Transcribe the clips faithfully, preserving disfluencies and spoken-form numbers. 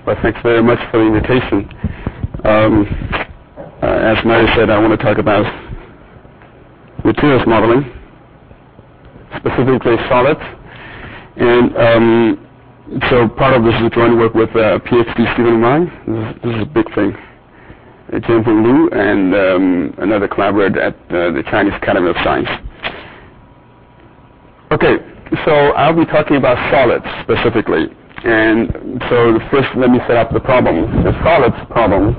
Well, thanks very much for the invitation. Um, uh, as Mary said, I want to talk about materials modeling, specifically solids. And um, so part of this is joint work with uh, PhD student of mine. This is, this is a big thing. Uh, Jianfeng Liu and um, another collaborator at uh, the Chinese Academy of Science. Okay, so I'll be talking about solids specifically. And so first let me set up the problem. The solids problem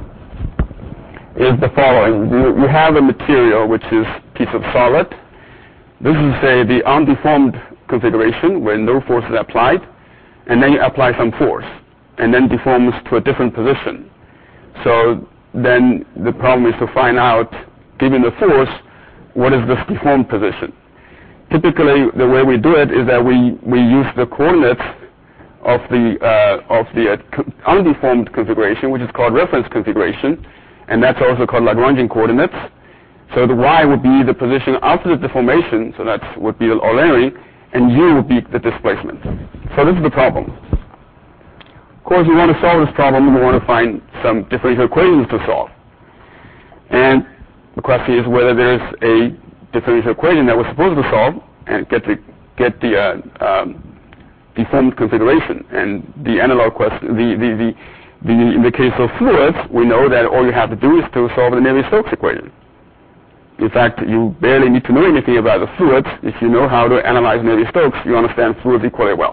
is the following. You, you have a material which is a piece of solid. This is, say, the undeformed configuration where no force is applied, and then you apply some force, and then deforms to a different position. So then the problem is to find out, given the force, what is this deformed position? Typically, the way we do it is that we, we use the coordinates of the, uh, of the uh, co- undeformed configuration, which is called reference configuration, and that's also called Lagrangian coordinates. So the y would be the position after the deformation, so that would be the Eulerian, and u would be the displacement. So this is the problem. Of course, we want to solve this problem, we want to find some differential equations to solve. And the question is whether there's a differential equation that we're supposed to solve and get the, get the uh, um, deformed configuration. And the analog question, the, the, the, the, in the case of fluids, we know that all you have to do is to solve the Navier-Stokes equation. In fact, you barely need to know anything about the fluids. If you know how to analyze Navier-Stokes, you understand fluids equally well.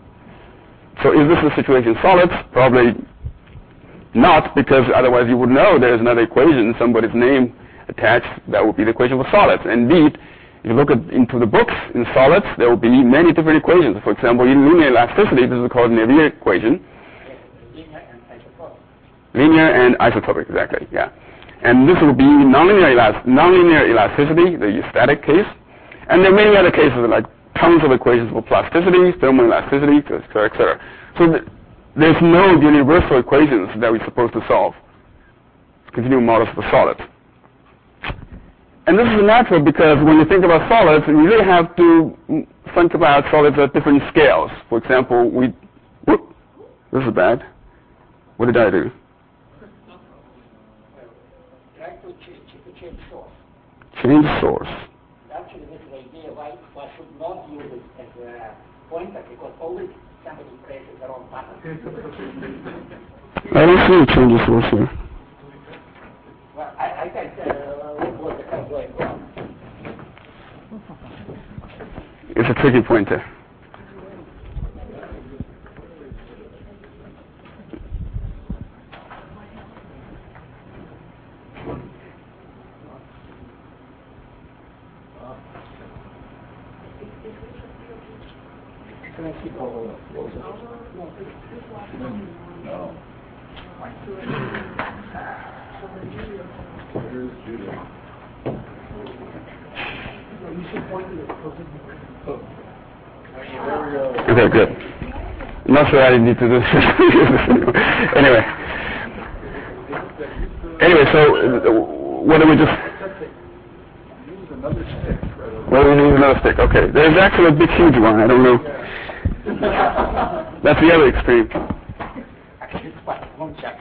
So is this the situation in solids? Probably not, because otherwise you would know there's another equation, somebody's name attached, that would be the equation for solids. Indeed, if you look at, into the books in solids, there will be many different equations. For example, in linear elasticity, this is called Navier equation. Linear and isotopic. Linear and isotopic, exactly, yeah. And this will be nonlinear, elas- nonlinear elasticity, the static case. And there are many other cases, like tons of equations for plasticity, thermal elasticity, et cetera, et cetera. So th- there's no universal equations that we're supposed to solve. Continuum models for solids. And this is natural because when you think about solids, you really have to think about solids at different scales. For example, we... Whoop, this is bad. What did I do? Change source. Change source. Actually, this is the idea why one should not use it as a pointer, because always somebody presses the wrong button. I don't see a change source here. Well, I, I can tell what was the hell going on. It's a tricky pointer. Can I keep all of those? No. Here's Judah. You should point to it. There we go. Okay, good. I'm not sure I need to do this. Anyway. Anyway, so uh, what do we just... Use another stick. Right. Well, we use another stick. Okay. There's actually a big, huge one. I don't know. That's the other extreme. Actually, it's fine. One check.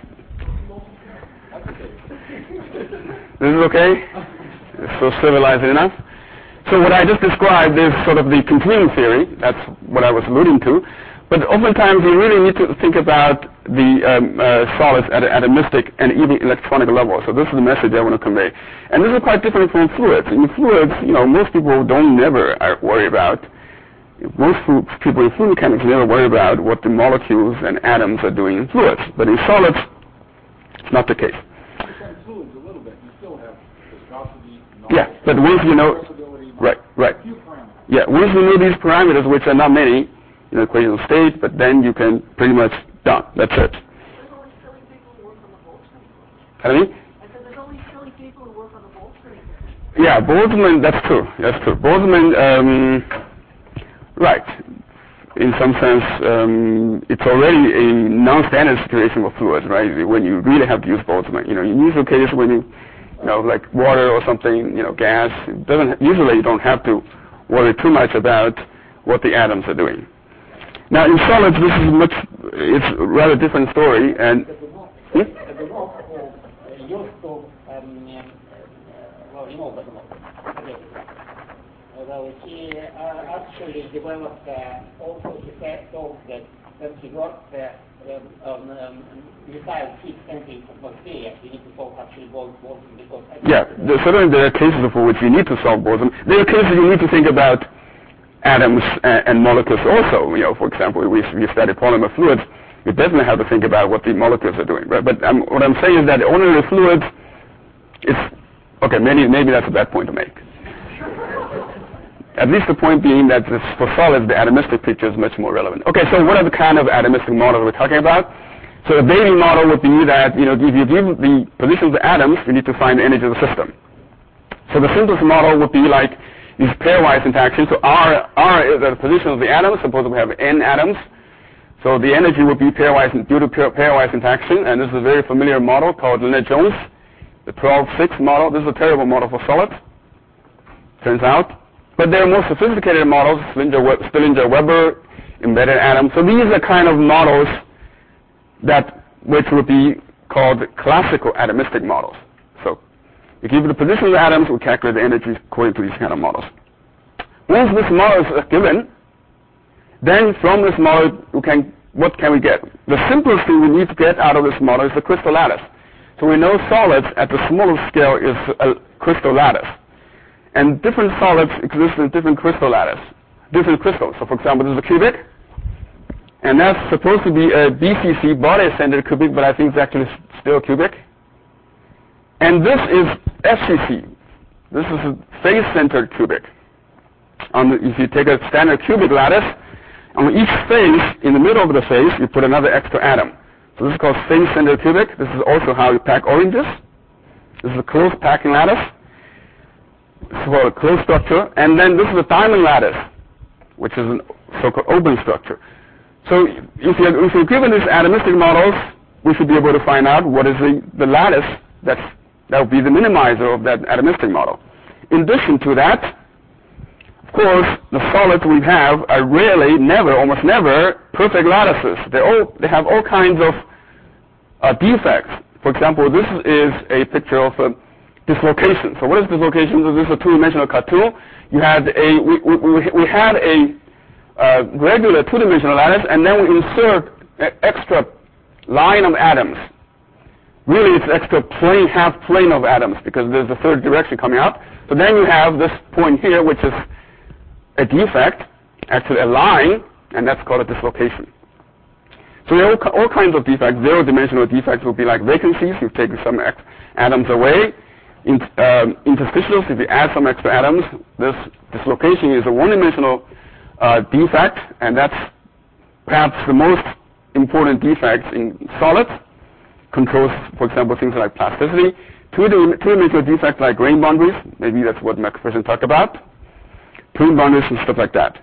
This is okay? It's so civilized enough. So what I just described is sort of the continuum theory. That's what I was alluding to. But oftentimes you really need to think about the um, uh, solids at a, at a mystic and even electronic level. So this is the message I want to convey. And this is quite different from fluids. In fluids, you know, most people don't never worry about, most people in fluid mechanics never worry about what the molecules and atoms are doing in fluids. But in solids, it's not the case. Fluids a little bit. You still have viscosity. Yeah, but once you know, right, right. Yeah, once you know these parameters, which are not many, you know, equation of state, but then you can pretty much done. That's it. There's only silly people who work on the Boltzmann. Pardon me? I said there's only silly people who work on the Boltzmann. Yeah, Boltzmann, that's true. That's true. Boltzmann, um, right. In some sense, um, it's already a non-standard situation for fluids, right? When you really have to use Boltzmann. You know, in usual case when you, you know, like water or something, you know, gas, it doesn't, usually you don't have to worry too much about what the atoms are doing. Now, in solids, this is much, it's a rather different story, and... Hmm? The most uh, used to, um, uh, well, you know, but no. Well, he uh, actually developed uh, also he said so that when he worked uh, um, um, missile heat sending bacteria, you need to solve actually both boson because... Yeah, there, certainly there are cases for which you need to solve boson. There are cases you need to think about atoms and, and molecules also. You know, for example, we, we study polymer fluids. You definitely have to think about what the molecules are doing, right? But um, what I'm saying is that ordinary fluids, it's okay. Maybe maybe that's a bad point to make. At least the point being that this, for solids, the atomistic picture is much more relevant. Okay, so what are the kind of atomistic models we're talking about? So the Bailey model would be that, you know, if you give the position of the atoms, you need to find the energy of the system. So the simplest model would be like these pairwise interactions. So R, R is the position of the atoms. Suppose we have N atoms. So the energy would be pairwise due to pair, pairwise interaction. And this is a very familiar model called Lennard-Jones, the twelve six model. This is a terrible model for solids, turns out. But there are more sophisticated models, Stillinger-Weber, embedded atoms. So these are kind of models that which would be called classical atomistic models. So you give the position of the atoms, we calculate the energy according to these kind of models. Once this model is given, then from this model, we can, what can we get? The simplest thing we need to get out of this model is the crystal lattice. So we know solids at the smallest scale is a crystal lattice. And different solids exist in different crystal lattice, different crystals. So, for example, this is a cubic, and that's supposed to be a B C C, body-centered cubic, but I think it's actually still cubic. And this is F C C. This is a face-centered cubic. On the, if you take a standard cubic lattice, on each face, in the middle of the face, you put another extra atom. So this is called face-centered cubic. This is also how you pack oranges. This is a closed packing lattice. It's called a closed structure, and then this is a diamond lattice, which is a so-called open structure. So if you're, if you're given these atomistic models, we should be able to find out what is the, the lattice that's, that would be the minimizer of that atomistic model. In addition to that, of course, the solids we have are rarely, never, almost never, perfect lattices. They all they have all kinds of uh, defects. For example, this is a picture of a dislocation. So what is dislocation? So this is a two-dimensional cartoon. You had a we we, we had a uh, regular two-dimensional lattice, and then we insert an extra line of atoms. Really, it's extra plane, half plane of atoms because there's a third direction coming out. So then you have this point here, which is a defect, actually a line, and that's called a dislocation. So there are all, all kinds of defects. Zero-dimensional defects would be like vacancies. You've taken some ex- atoms away. In, um, interstitials, if you add some extra atoms, this dislocation is a one-dimensional uh, defect, and that's perhaps the most important defects in solids. Controls, for example, things like plasticity. Two-dimensional defects like grain boundaries, maybe that's what McPherson talked about. Twin boundaries and stuff like that.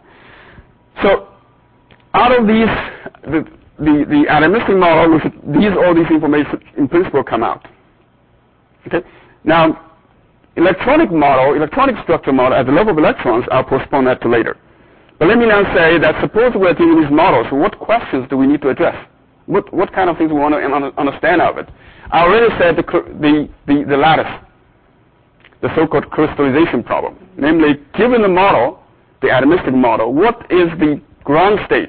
So, out of these, the, the, the atomistic model, should, these all these information in principle come out. Okay. Now, electronic model, electronic structure model at the level of electrons, I'll postpone that to later. But let me now say that suppose we're given these models, so what questions do we need to address? What what kind of things we want to understand out of it? I already said the the the, the lattice, the so-called crystallization problem. Namely, given the model, the atomistic model, what is the ground state,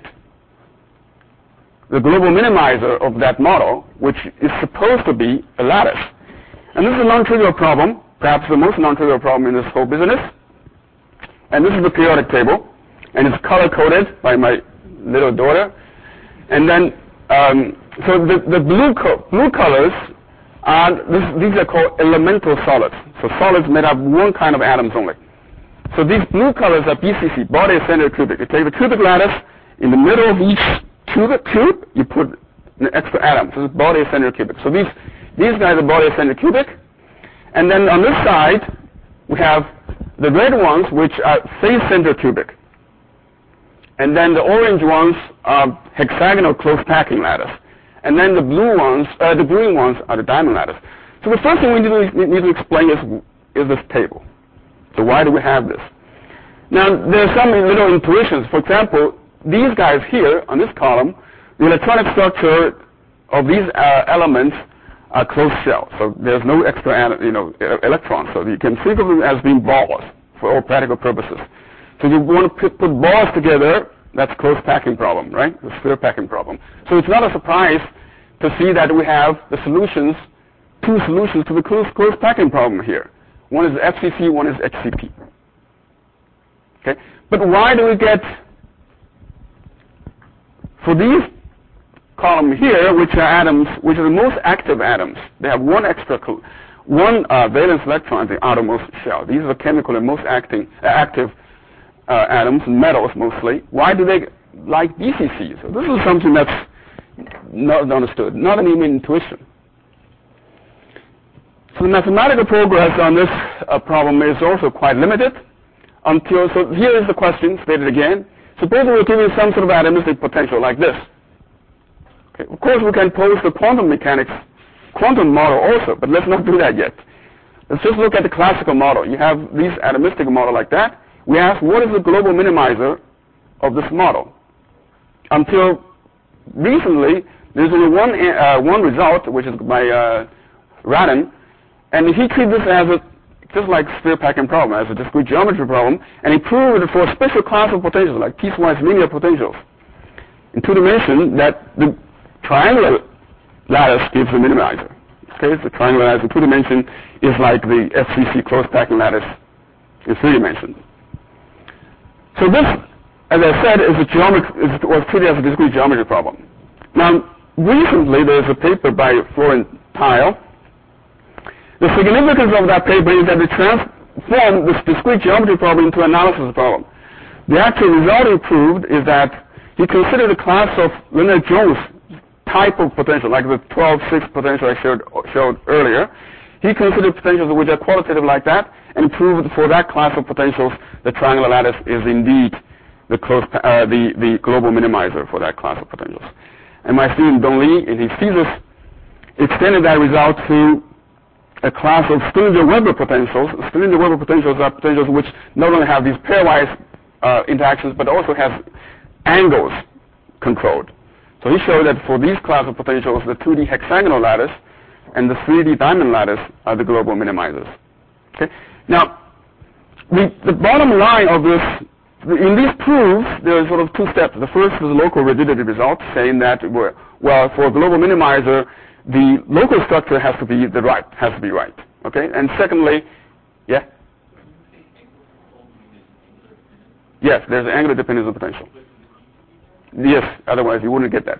the global minimizer of that model, which is supposed to be a lattice? And this is a non-trivial problem, perhaps the most non-trivial problem in this whole business. And this is the periodic table, and it's color-coded by my little daughter. And then, um, so the, the blue, co- blue colors are, this, these are called elemental solids. So solids made up one kind of atoms only. So these blue colors are B C C, body-centered cubic. You take the cubic lattice, in the middle of each cubic cube, you put an extra atom. So it's body-centered cubic. So these These guys are body-centered cubic. And then on this side, we have the red ones, which are face-centered cubic. And then the orange ones are hexagonal closed packing lattice. And then the blue ones, uh, the green ones are the diamond lattice. So the first thing we need to, need to explain is, is this table. So why do we have this? Now, there are some little intuitions. For example, these guys here on this column, the electronic structure of these uh, elements are closed shell. So there's no extra, you know, electrons. So you can think of them as being balls for all practical purposes. So you want to put, put balls together, that's close packing problem, right? The sphere packing problem. So it's not a surprise to see that we have the solutions, two solutions to the close, close packing problem here. One is F C C, one is H C P. Okay? But why do we get, for these column here, which are atoms, which are the most active atoms, they have one extra, one uh, valence electron in the outermost shell. These are the chemically most acting, uh, active uh, atoms, metals mostly. Why do they like B C C? So this is something that's not understood, not even intuition. So the mathematical progress on this uh, problem is also quite limited until, so here is the question, stated again. Suppose we're given some sort of atomistic potential like this. Okay. Of course, we can pose the quantum mechanics, quantum model also, but let's not do that yet. Let's just look at the classical model. You have these atomistic model like that. We ask, what is the global minimizer of this model? Until recently, there's only one uh, one result, which is by uh, Radon, and he treated this as a just like sphere packing problem, as a discrete geometry problem, and he proved it for a special class of potentials, like piecewise linear potentials in two dimensions, that the triangular lattice gives the minimizer. Okay, so the triangular lattice in two dimensions is like the F C C closed packing lattice in three dimensions. So this, as I said, is a geometry, is, was treated as a discrete geometry problem. Now, recently there's a paper by Florent Tile. The significance of that paper is that it transformed this discrete geometry problem into an analysis problem. The actual result he proved is that he considered a class of Lennard-Jones type of potential, like the twelve six potential I showed, showed earlier. He considered potentials which are qualitative like that, and proved for that class of potentials the triangular lattice is indeed the, close, uh, the, the global minimizer for that class of potentials. And my student Dong Li, in his thesis, extended that result to a class of Stirlinger-Weber potentials. Stirlinger-Weber potentials are potentials which not only have these pairwise uh, interactions, but also have angles controlled. So he showed that for these class of potentials, the two D hexagonal lattice and the three D diamond lattice are the global minimizers. Okay? Now, the, the bottom line of this, in these proofs, there are sort of two steps. The first is the local rigidity result, saying that, well, for a global minimizer, the local structure has to be the right, has to be right. Okay? And secondly, yeah? Yes, there's an angular dependence of potential. Yes, otherwise you wouldn't get that.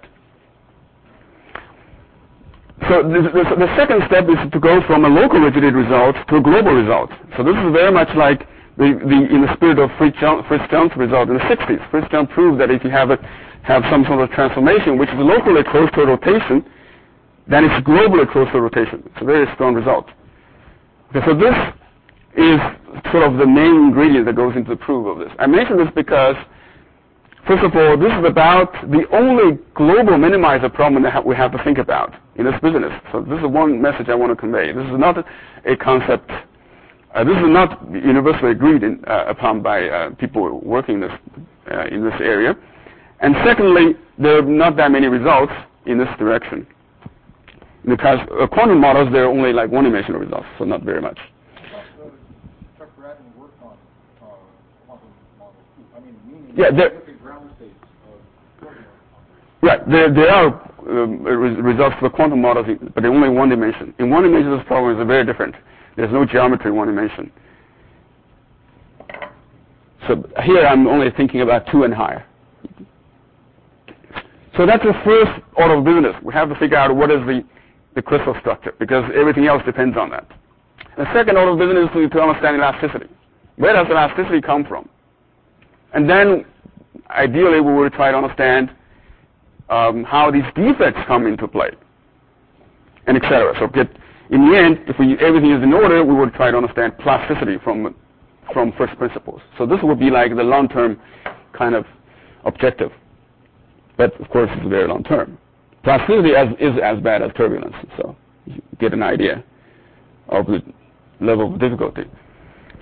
So the, the, the second step is to go from a local rigidity result to a global result. So this is very much like the, the in the spirit of Fritz-Jones result in the sixties. Fritz-Jones proved that if you have a, have some sort of transformation which is locally close to a rotation, then it's globally close to a rotation. It's a very strong result. Okay, so this is sort of the main ingredient that goes into the proof of this. I mention this because, first of all, this is about the only global minimizer problem that we have to think about in this business. So this is one message I want to convey. This is not a concept, uh, this is not universally agreed in, uh, upon by uh, people working this, uh, in this area. And secondly, there are not that many results in this direction. Because uh, quantum models, there are only like one-dimensional results, so not very much. Chuck Radin worked on uh, quantum models too. I mean, meaning yeah, there, ground states of right, there, there are um, res results for quantum models, but they're only one dimension. In one dimension, this problem is very different. There's no geometry in one dimension. So here I'm only thinking about two and higher. So that's the first order of business. We have to figure out what is the the crystal structure, because everything else depends on that. The second order of business is to understand elasticity. Where does elasticity come from? And then, ideally, we will try to understand um, how these defects come into play, and et cetera. So, get, in the end, if we, everything is in order, we will try to understand plasticity from from first principles. So this would be like the long-term kind of objective. But, of course, it's very long-term. Plasticity as, is as bad as turbulence, so you get an idea of the level of difficulty.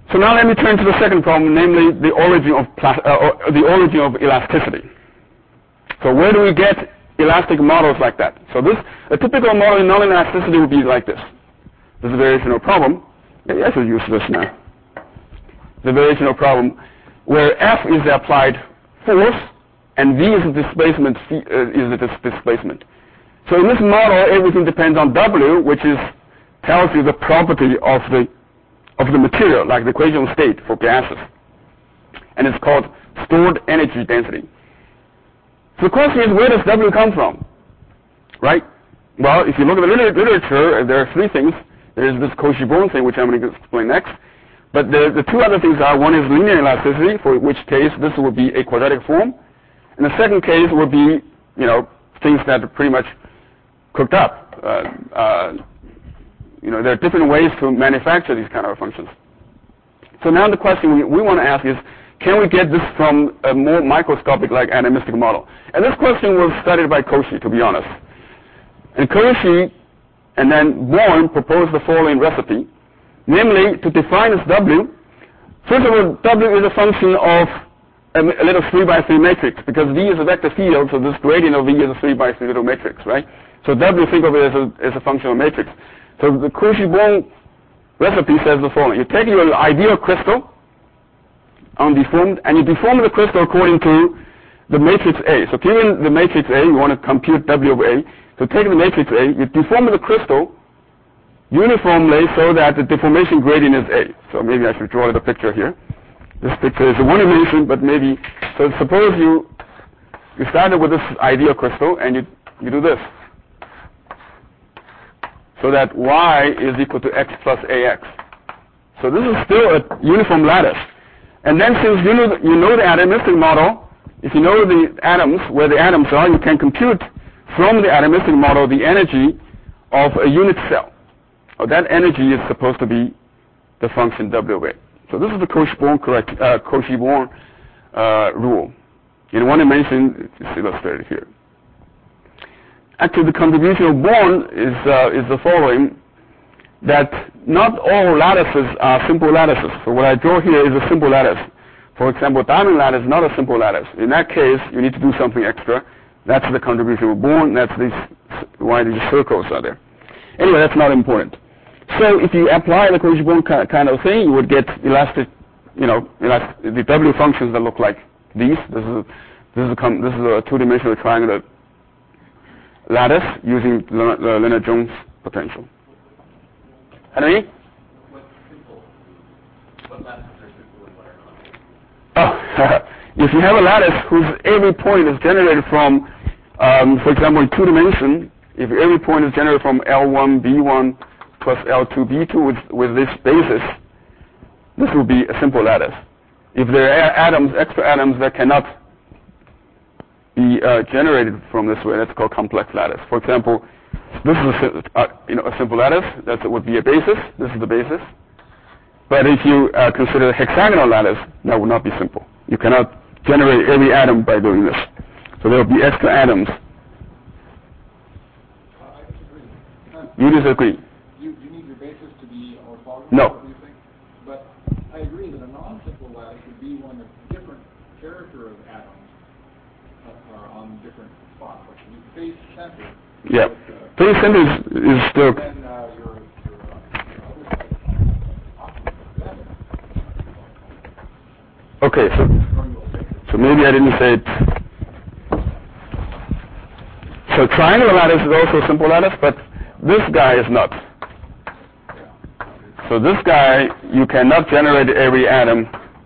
So now let me turn to the second problem, namely the origin of pla- uh, the origin of elasticity. So where do we get elastic models like that? So this a typical model in non-elasticity would be like this. This is a variational problem. Maybe I should use this now. The variational problem where F is the applied force and V is the displacement. Uh, is the dis- displacement. So in this model, everything depends on W, which is tells you the property of the of the material, like the equation of state for gases, and it's called stored energy density. So the question is, where does W come from? Right? Well, if you look at the liter- literature, there are three things. There's this Cauchy-Born thing, which I'm going to explain next. But the, the two other things are, one is linear elasticity, for which case this would be a quadratic form. And the second case would be, you know, things that are pretty much cooked up. Uh, uh, you know, there are different ways to manufacture these kind of functions. So now the question we, we want to ask is, can we get this from a more microscopic, like atomistic model? And this question was studied by Cauchy, to be honest. And Cauchy and then Born proposed the following recipe, namely to define this W. First of all, W is a function of a, a little three by three matrix, because V is a vector field, so this gradient of V is a three by three little matrix, right? So W, think of it as a, as a functional matrix. So the Cauchy-Born recipe says the following. You take your ideal crystal, undeformed, and you deform the crystal according to the matrix A. So given the matrix A, you want to compute W of A. So take the matrix A, you deform the crystal uniformly so that the deformation gradient is A. So maybe I should draw the picture here. This picture is a one dimension, but maybe, so suppose you you started with this ideal crystal and you, you do this. So that Y is equal to X plus A X. So this is still a uniform lattice. And then since you know, you know the atomistic model, if you know the atoms, where the atoms are, you can compute from the atomistic model the energy of a unit cell. Oh, that energy is supposed to be the function W of A. So this is the Cauchy-Born correct, uh, Cauchy-Born uh, rule. In one dimension, it's illustrated here. Actually, the contribution of Born is uh, is the following: that not all lattices are simple lattices. So what I draw here is a simple lattice. For example, diamond lattice is not a simple lattice. In that case, you need to do something extra. That's the contribution of Born. That's these, why these circles are there. Anyway, that's not important. So if you apply the Cauchy-Born kind of thing, you would get elastic, you know, elastic, the W functions that look like these. This is a, this is a, this is a two-dimensional triangular lattice using the Lennard-Jones potential. Henry? What's simple? What lattices are simple and what are not? Oh, if you have a lattice whose every point is generated from, um, for example, in two dimension, if every point is generated from L one B one plus L two B two with, with this basis, this will be a simple lattice. If there are atoms, extra atoms that cannot be uh, generated from this way, that's called complex lattice. For example, this is a, uh, you know, a simple lattice. That would be a basis. This is the basis. But if you uh, consider a hexagonal lattice, that would not be simple. You cannot generate every atom by doing this. So there will be extra atoms. Uh, I disagree. Uh, You disagree? You, you need your basis to be orthogonal, No. do you think? But I agree that a non-simple lattice would be one of different character of atoms uh, are on different spots. Like you face center. Yeah. But, uh, Phase center is, is still... then uh, your, your, uh, your other side opposite that. Okay, so, Or you'll take it. so maybe I didn't say it. So triangular lattice is also a simple lattice, but this guy is not. So this guy, you cannot generate every atom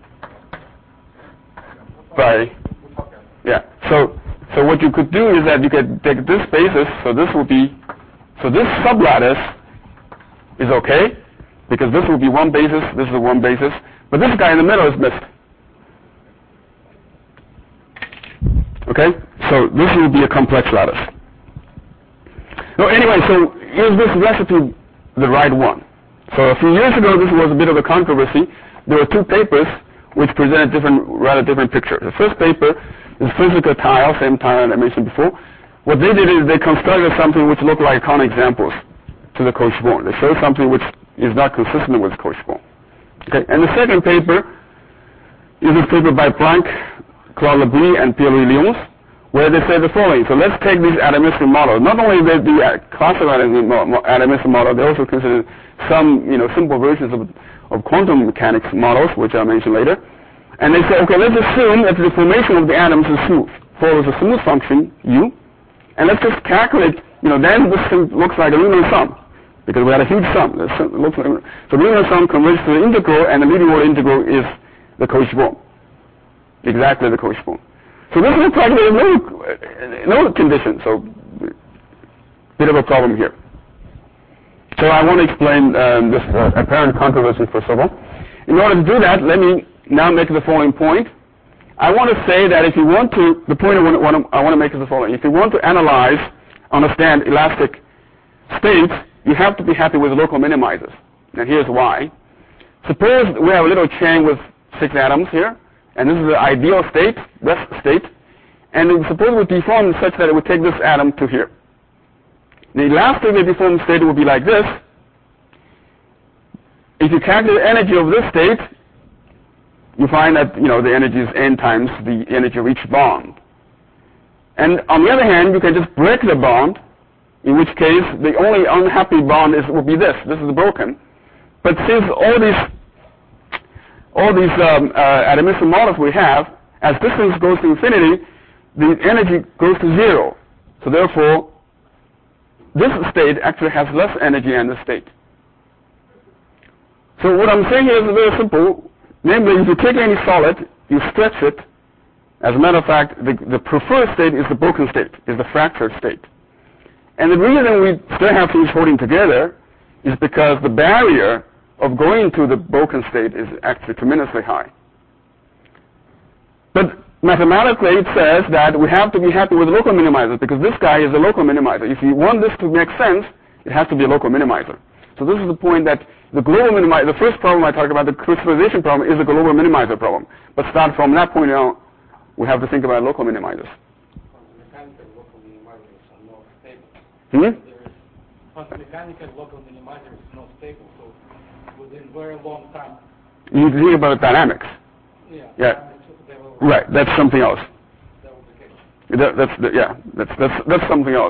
by... Yeah. So so what you could do is that you could take this basis, so this will be... So this sublattice is okay, because this will be one basis, this is a one basis, but this guy in the middle is missed. Okay? So this will be a complex lattice. No, anyway, so is this recipe the right one? So a few years ago, this was a bit of a controversy. There were two papers which presented different, rather different pictures. The first paper is physical tile, same tile I mentioned before. What they did is they constructed something which looked like counterexamples to the Cauchy-Born. They showed something which is not consistent with Cauchy-Born. Okay, and the second paper is a paper by Blanc, Claude Labrie, and Pierre-Louis Lyons, where they say the following. So let's take these atomistic models. Not only the, the uh, classical atomistic model, they also consider some, you know, simple versions of, of quantum mechanics models, which I'll mention later. And they say, okay, let's assume that the formation of the atoms is smooth, follows a smooth function, U, and let's just calculate, you know, then this thing looks like a Riemann sum, because we had a huge sum. This looks like, so Riemann sum converges to the integral, and the leading order integral is the Cauchy-Born. Exactly the Cauchy-Born. So this is practically no, no condition, so bit of a problem here. So I want to explain um, this uh, apparent controversy first of all. In order to do that, let me now make the following point. I want to say that if you want to, the point I want, want to, I want to make is the following. If you want to analyze, understand elastic states, you have to be happy with local minimizers. And here's why. Suppose we have a little chain with six atoms here, and this is the ideal state, rest state, and suppose we deform such that it would take this atom to here. The elastically deformed state would be like this. If you calculate the energy of this state, you find that, you know, the energy is n times the energy of each bond. And on the other hand, you can just break the bond, in which case the only unhappy bond is will be this. This is broken. But since all these all these um, uh, atomistic models we have, as distance goes to infinity, the energy goes to zero. So therefore, this state actually has less energy than this state. So what I'm saying here is very simple. Namely, if you take any solid, you stretch it. As a matter of fact, the, the preferred state is the broken state, is the fractured state. And the reason we still have things holding together is because the barrier of going to the broken state is actually tremendously high. But mathematically, it says that we have to be happy with local minimizers because this guy is a local minimizer. If you want this to make sense, it has to be a local minimizer. So this is the point that the global minimizer, the first problem I talked about, the crystallization problem, is a global minimizer problem. But start from that point on, we have to think about local minimizers. Mechanical local minimizers are not stable. Hmm? But mechanical local minimizer is not stable, so within very long time. You think about dynamics. Yeah. Yeah. They will, Right. That's something else. that will be case. That, that's the, yeah. That's that's that's something else.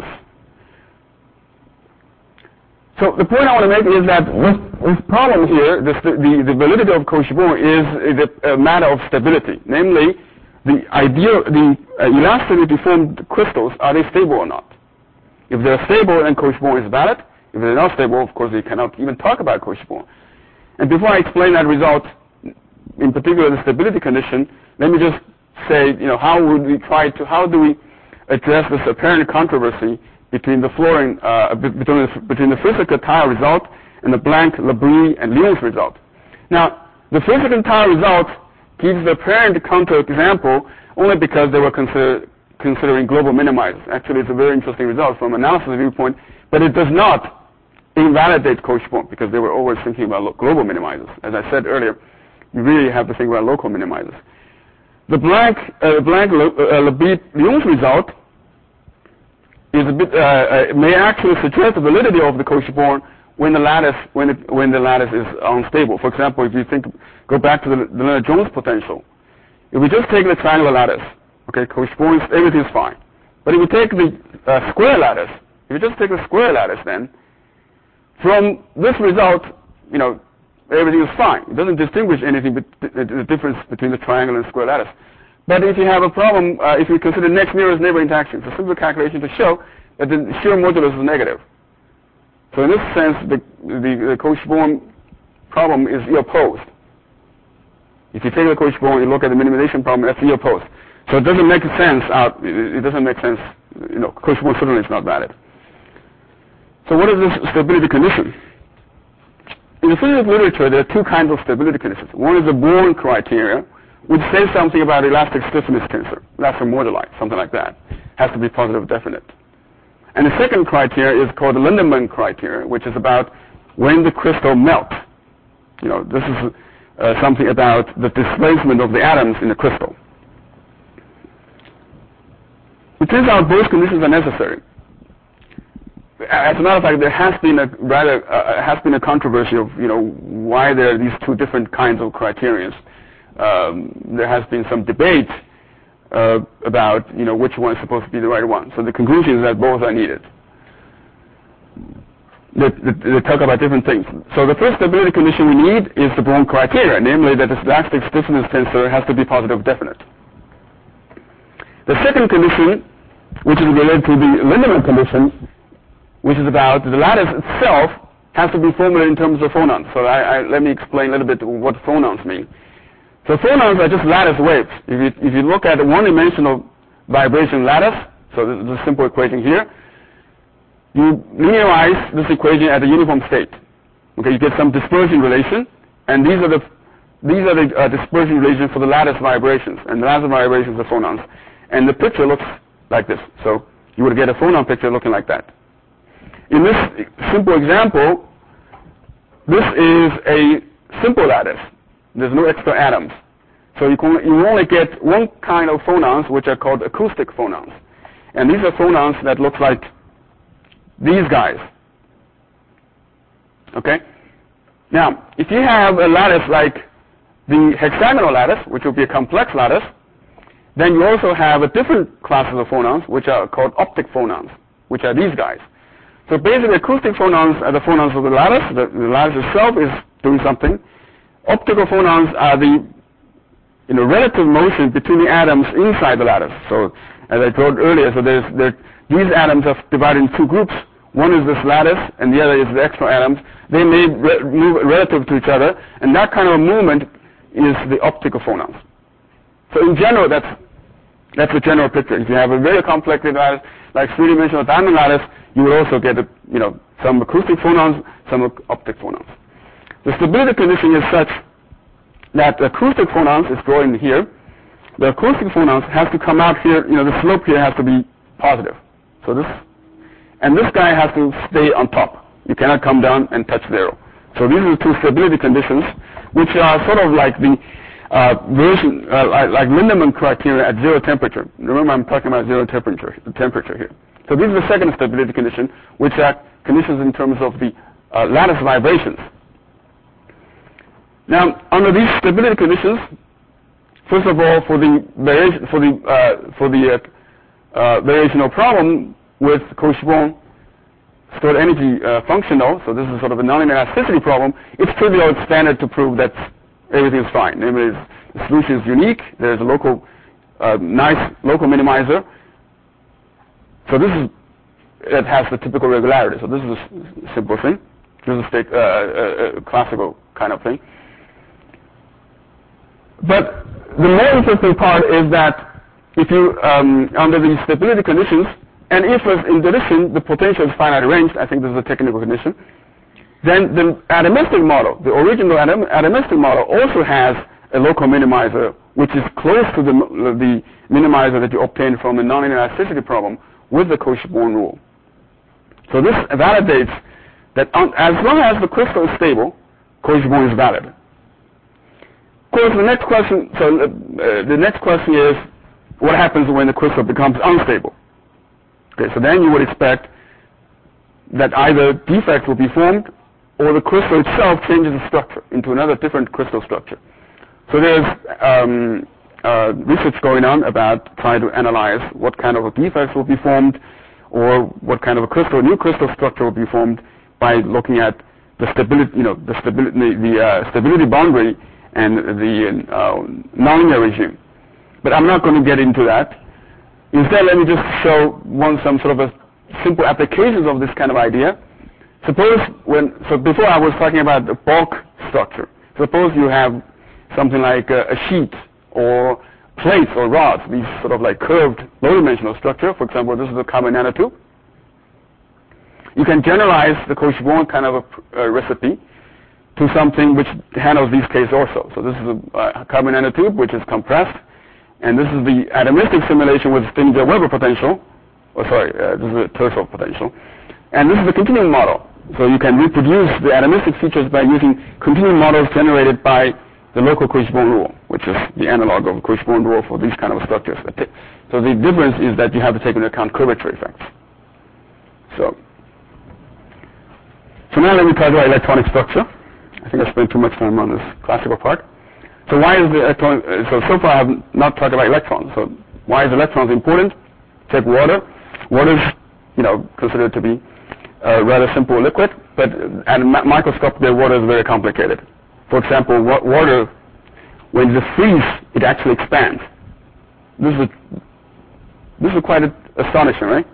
So the point I want to make is that this, this problem here, this, the, the validity of Cauchy-Born is the uh, matter of stability. Namely, the ideal, the uh, elastically deformed crystals, are they stable or not? If they're stable, then Cauchy-Born is valid. If they're not stable, of course, you cannot even talk about Cauchy-Born. And before I explain that result, in particular the stability condition, let me just say, you know, how would we try to, how do we address this apparent controversy between the Florin, uh, between the, between the Friese-Cotard result and the Blanc, Labrie, and Lyons result. Now, the Friese-Cotard result gives the apparent counterexample only because they were consider, considering global minimizers. Actually, it's a very interesting result from an analysis viewpoint, but it does not invalidate Cauchy-Born because they were always thinking about lo- global minimizers. As I said earlier, you really have to think about local minimizers. The Blanc, uh, Blanc, uh, Labrie, Lyons result is a bit, uh, uh, may actually suggest the validity of the Cauchy-Born when the lattice, when, it, when the lattice is unstable. For example, if you think, go back to the, the Lennard-Jones potential, if we just take the triangular lattice, okay, Cauchy-Born, everything is fine. But if we take the uh, square lattice, if you just take the square lattice, then from this result, you know, everything is fine. It doesn't distinguish anything, but the difference between the triangle and square lattice. But if you have a problem, uh, if you consider next nearest neighbor interaction, it's a simple calculation to show that the shear modulus is negative. So in this sense, the, the, the Cauchy-Born problem is ill-posed. If you take the Cauchy-Born, you look at the minimization problem, that's ill-posed. So it doesn't make sense out, it, it doesn't make sense, you know, Cauchy-Born certainly is not valid. So what is this stability condition? In the physics literature, there are two kinds of stability conditions. One is the Born criteria, which says something about elastic stiffness tensor, elastic moduli, something like that. Has to be positive definite. And the second criteria is called the Lindemann criteria, which is about when the crystal melts. You know, this is uh, something about the displacement of the atoms in the crystal. It turns out both conditions are necessary. as a matter of fact, there has been a rather uh, has been a controversy of you know why there are these two different kinds of criterions. Um, there has been some debate uh, about you know which one is supposed to be the right one. So the conclusion is that both are needed. They, they, they talk about different things. So the first stability condition we need is the Born criteria, namely that the elastic stiffness tensor has to be positive definite. The second condition, which is related to the Lindemann condition, which is about the lattice itself has to be formulated in terms of phonons. So I, I, let me explain a little bit what phonons mean. So phonons are just lattice waves. If you, if you look at a one-dimensional vibration lattice, so this is a simple equation here, you linearize this equation at a uniform state. Okay, you get some dispersion relation, and these are the these are the uh, dispersion relations for the lattice vibrations, and the lattice vibrations are phonons. And the picture looks like this. So you would get a phonon picture looking like that. In this simple example, this is a simple lattice. There's no extra atoms. So you, can, you only get one kind of phonons, which are called acoustic phonons. And these are phonons that look like these guys. Okay? Now, if you have a lattice like the hexagonal lattice, which will be a complex lattice, then you also have a different classes of phonons, which are called optic phonons, which are these guys. So basically, acoustic phonons are the phonons of the lattice. The, the lattice itself is doing something. Optical phonons are the you know, relative motion between the atoms inside the lattice. So as I told earlier, so there's, there, these atoms are divided in two groups. One is this lattice, and the other is the extra atoms. They may re- move relative to each other, and that kind of movement is the optical phonons. So in general, that's that's the general picture. If you have a very complex lattice, like three-dimensional diamond lattice, you will also get a, you know some acoustic phonons, some optic phonons. The stability condition is such that the acoustic phonons is drawing here. The acoustic phonons has to come out here. You know, the slope here has to be positive. So this, and this guy has to stay on top. You cannot come down and touch zero. So these are the two stability conditions, which are sort of like the uh, version, uh, like, like Lindemann criteria at zero temperature. Remember, I'm talking about zero temperature, the temperature here. So this is the second stability condition, which are conditions in terms of the uh, lattice vibrations. Now, under these stability conditions, first of all, for the variation, for the uh, for the uh, uh, variational problem with Cauchy-Born stored energy uh, functional, so this is sort of a nonlinear elasticity problem. It's trivial, it's standard to prove that everything is fine. Namely, the solution is unique. There's a local, uh, nice local minimizer. So this is it has the typical regularity. So this is a simple thing. This is a, state, uh, a, a classical kind of thing. But the more interesting part is that if you, um, under these stability conditions, and if in addition the potential is finite arranged, I think this is a technical condition, then the atomistic model, the original atom, atomistic model also has a local minimizer, which is close to the, the minimizer that you obtained from the nonlinear elasticity problem with the Cauchy-Born rule. So this validates that on, as long as the crystal is stable, Cauchy-Born is valid. Of course, the next question, so uh, the next question is, what happens when the crystal becomes unstable? Okay, so then you would expect that either defects will be formed or the crystal itself changes its structure into another different crystal structure. So there's um, uh, research going on about trying to analyze what kind of defects will be formed or what kind of a crystal, new crystal structure will be formed by looking at the stability, you know, the stability, the, the uh, stability boundary and the uh, nonlinear regime. But I'm not going to get into that. Instead, let me just show one some sort of a simple applications of this kind of idea. Suppose when, so before I was talking about the bulk structure. Suppose you have something like a, a sheet or plates or rods, these sort of like curved low-dimensional structure. For example, this is a carbon nanotube. You can generalize the Cauchy-Born kind of a, a recipe to something which handles these cases also. So this is a, a carbon nanotube which is compressed, and this is the atomistic simulation with Stinger-Weber potential. Oh, sorry, uh, this is a Tersov potential. And this is the continuum model. So you can reproduce the atomistic features by using continuum models generated by the local Cauchy-Born rule, which is the analog of the Cauchy-Born rule for these kind of structures. So the difference is that you have to take into account curvature effects. So So now let me talk about electronic structure. I think I spent too much time on this classical part. So why is the electron, so so far I have not talked about electrons. So why is electrons important? Take water. Water is, you know, considered to be a rather simple liquid, but at a microscope the water is very complicated. For example, water, when it freezes, it actually expands. This is, this is quite astonishing, right?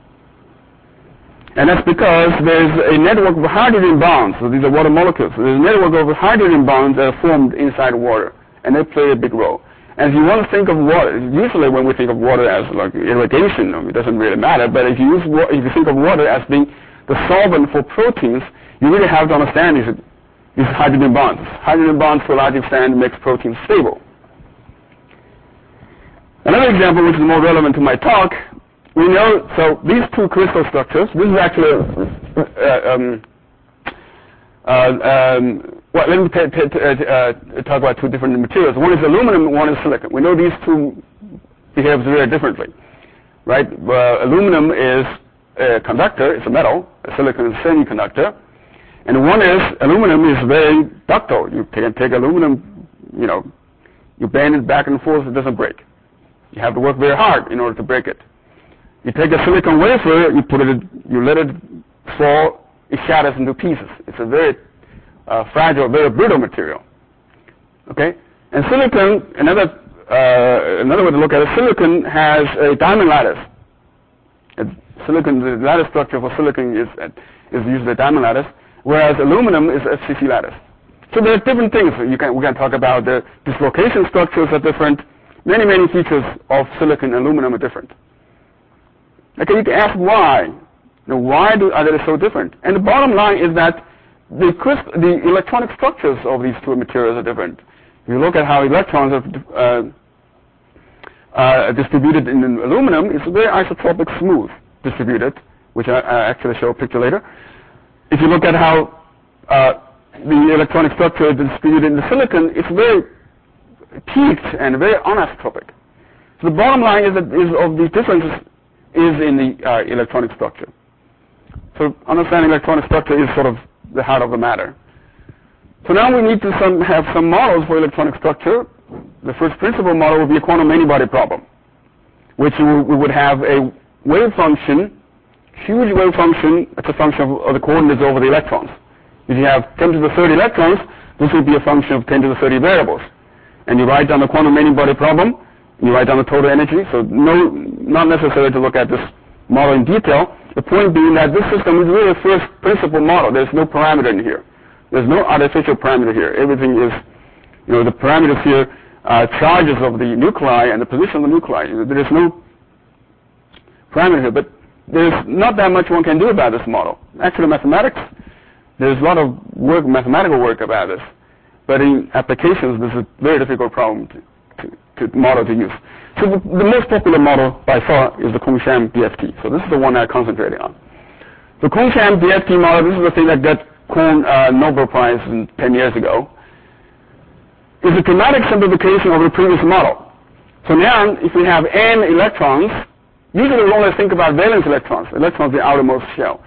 And that's because there's a network of hydrogen bonds. So these are water molecules. So there's a network of hydrogen bonds that are formed inside water, and they play a big role. And if you want to think of water, usually when we think of water as like irrigation, it doesn't really matter. But if you use if you think of water as being the solvent for proteins, you really have to understand these, these hydrogen bonds. Hydrogen bonds, to a large extent, makes proteins stable. Another example, which is more relevant to my talk, we know, so these two crystal structures, this is actually, uh, um, uh, um, well, let me t- t- t- uh, talk about two different materials. One is aluminum, one is silicon. We know these two behave very differently, right? Uh, aluminum is a conductor, it's a metal, a silicon is a semiconductor, and one is, aluminum is very ductile. You can take aluminum, you know, you bend it back and forth, it doesn't break. You have to work very hard in order to break it. You take a silicon wafer, you put it, you let it fall, it shatters into pieces. It's a very uh, fragile, very brittle material. Okay? And silicon, another uh, another way to look at it, silicon has a diamond lattice. It, silicon, the lattice structure for silicon is is usually a diamond lattice, whereas aluminum is F C C lattice. So there are different things. You can we can talk about the dislocation structures are different. Many many features of silicon and aluminum are different. Okay, you can ask why. Now, why do, are they so different? And the bottom line is that the, crystal, the electronic structures of these two materials are different. If you look at how electrons are uh, uh, distributed in aluminum, it's very isotropic smooth distributed, which I, I actually show a picture later. If you look at how uh, the electronic structure is distributed in the silicon, it's very peaked and very anisotropic. So the bottom line is that is of these differences is in the uh, electronic structure. So understanding electronic structure is sort of the heart of the matter. So now we need to some, have some models for electronic structure. The first principal model would be a quantum many-body problem, which we, we would have a wave function, huge wave function, it's a function of, of the coordinates over the electrons. If you have ten to the thirty electrons, this would be a function of ten to the thirty variables. And you write down the quantum many-body problem, you write down the total energy, so no, not necessary to look at this model in detail. The point being that this system is really a first principle model. There's no parameter in here. There's no artificial parameter here. Everything is, you know, the parameters here are charges of the nuclei and the position of the nuclei. There is no parameter here, but there's not that much one can do about this model. Actually, mathematics, there's a lot of work, mathematical work about this, but in applications, this is a very difficult problem to To model to use. So the, the most popular model by far is the Kohn-Sham D F T. So this is the one I'm concentrating on. The Kohn-Sham D F T model, this is the thing that got Kohn uh, Nobel Prize in ten years ago, is a dramatic simplification of the previous model. So now, if we have n electrons, usually we only think about valence electrons, electrons in the outermost shell.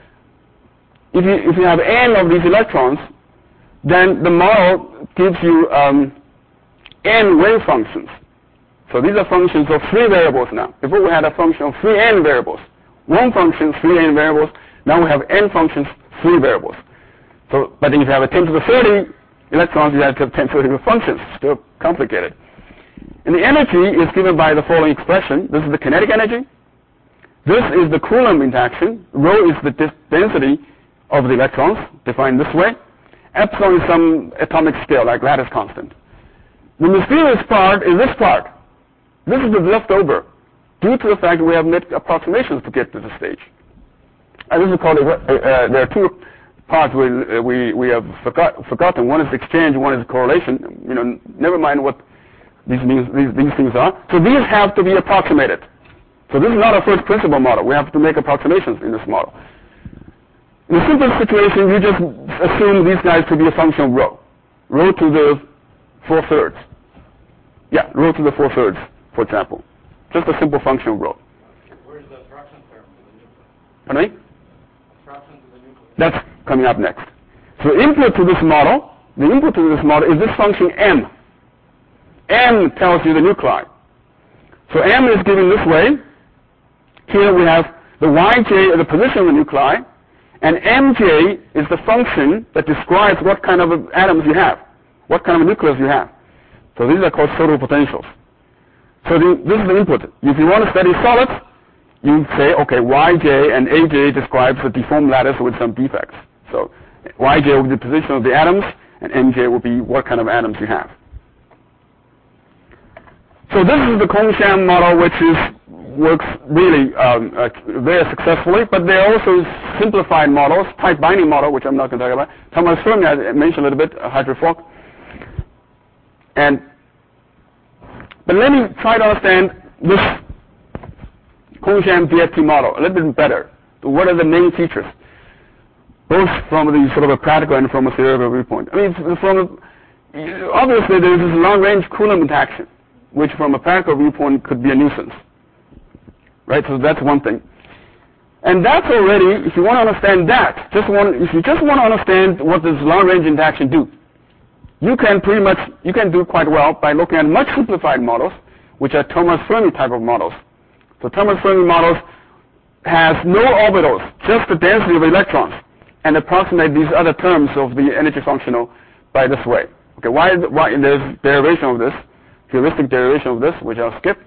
If you, if you have n of these electrons, then the model gives you um, n wave functions. So these are functions of three variables now. Before we had a function of three n variables. One function, three n variables. Now we have n functions, three variables. So, but if you have a ten to the thirty electrons, you have to have ten to the thirty functions. Still complicated. And the energy is given by the following expression. This is the kinetic energy. This is the Coulomb interaction. Rho is the density of the electrons, defined this way. Epsilon is some atomic scale, like lattice constant. The mysterious part is this part. This is the leftover, due to the fact that we have made approximations to get to this stage. And this is called, a, uh, there are two parts we, uh, we, we have forgot, forgotten. One is exchange, one is correlation. You know, never mind what these, means, these, these things are. So these have to be approximated. So this is not a first principle model. We have to make approximations in this model. In the simplest situation, you just assume these guys to be a function of rho. Rho to the four-thirds. Yeah, rho to the four-thirds, for example. Just a simple function of rho. Where's the fraction term to the nucleus? Pardon me? Fraction to the That's coming up next. So input to this model, the input to this model is this function M. M tells you the nuclei. So M is given this way. Here we have the Yj is the position of the nuclei, and Mj is the function that describes what kind of atoms you have, what kind of nucleus you have. So these are called total potentials. So the, this is the input. If you want to study solids, you say, okay, Yj and Aj describes the deformed lattice with some defects. So Yj will be the position of the atoms, and Mj will be what kind of atoms you have. So this is the Kohn-Sham model, which is works really um, uh, very successfully, but there are also simplified models, tight binding model, which I'm not going to talk about. Thomas Fermi, I mentioned a little bit, uh, hydrophilic. And, but let me try to understand this Kohn-Sham D F T model a little bit better. What are the main features, both from the sort of a practical and from a theoretical viewpoint? I mean, from a, obviously there is this long-range Coulomb interaction, which from a practical viewpoint could be a nuisance. Right, so that's one thing. And that's already, if you want to understand that, just want, if you just want to understand what does long-range interaction do, you can pretty much, you can do quite well by looking at much simplified models, which are Thomas Fermi type of models. So Thomas Fermi models has no orbitals, just the density of electrons, and approximate these other terms of the energy functional by this way. Okay, why, why there's derivation of this, heuristic derivation of this, which I'll skip.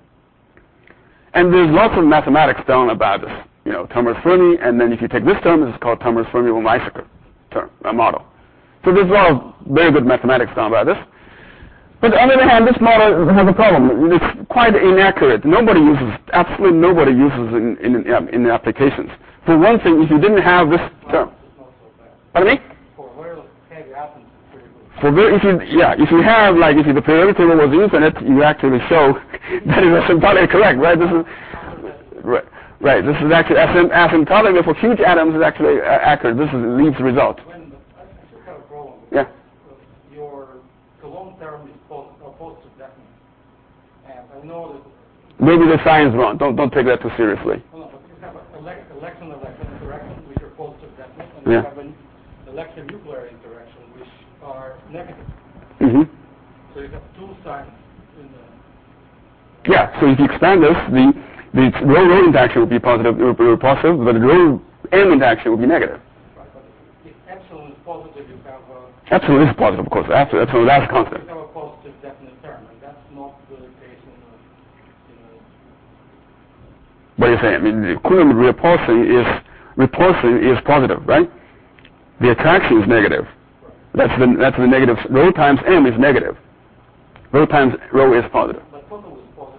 And there's lots of mathematics done about this. You know, Thomas Fermi, and then if you take this term, it's called Thomas Fermi von Weizsäcker term, a model. So there's a lot of very good mathematics done about this. But on the other hand, this model has a problem. It's quite inaccurate. Nobody uses, absolutely nobody uses in, in, in, in applications. For one thing, if you didn't have this term. Pardon me? For very heavy atoms, it's pretty good. For very, if you, yeah, if you have, like, if the periodic table was infinite, you actually show that is asymptotically correct, right? This is, right, right. This is actually asymptotically for huge atoms is actually uh, accurate. This is leads the result. When the, I just have a problem. Yeah. Your Coulomb term is opposed to definite. And I know that... Maybe the sign is wrong. Don't, don't take that too seriously. No, no, but you have an electron-electron interaction, which are positive definite, and Yeah. you have an electron-nuclear interaction, which are negative. Mm-hmm. So you have two signs in the... Yeah, so if you expand this, the, the rho-rho interaction will be positive, will be positive, but the rho-m interaction will be negative. Right, but if epsilon is positive, you have a... Epsilon is positive, of course. Epsilon, epsilon that's constant. You have a positive definite term, and that's not the case in the... In the What are you saying? I mean, the Coulomb repulsion is, repulsion is positive, right? The attraction is negative. That's the, that's the negative. Rho times m is negative. Rho times rho is positive. But total is positive.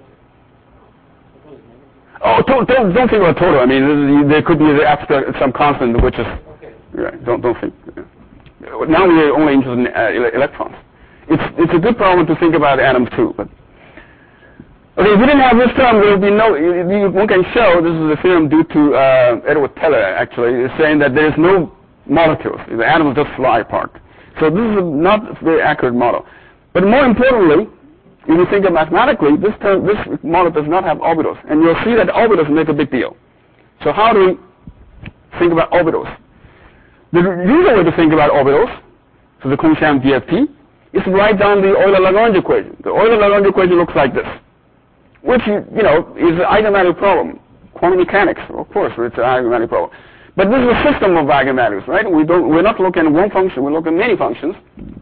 Oh, don't, don't, don't think about total. I mean, there could be the abstract, some constant which is... Okay. Right, don't, don't think. Now we're only interested in uh, electrons. It's, it's a good problem to think about atoms too, but... Okay, if we didn't have this term, there would be no... You, you, one can show, this is a theorem due to uh, Edward Teller, actually, is saying that there's no molecules. The atoms just fly apart. So this is a not a very accurate model. But more importantly, if you think of mathematically, this term, this model does not have orbitals. And you'll see that orbitals make a big deal. So how do we think about orbitals? The usual way to think about orbitals, so the Kohn-Sham D F T, is to write down the Euler-Lagrange equation. The Euler-Lagrange equation looks like this, which, you know, is an eigenvalue problem. Quantum mechanics, of course, it's an eigenvalue problem. But this is a system of eigenvalues, right? We don't, we're not looking at one function, we're looking at many functions.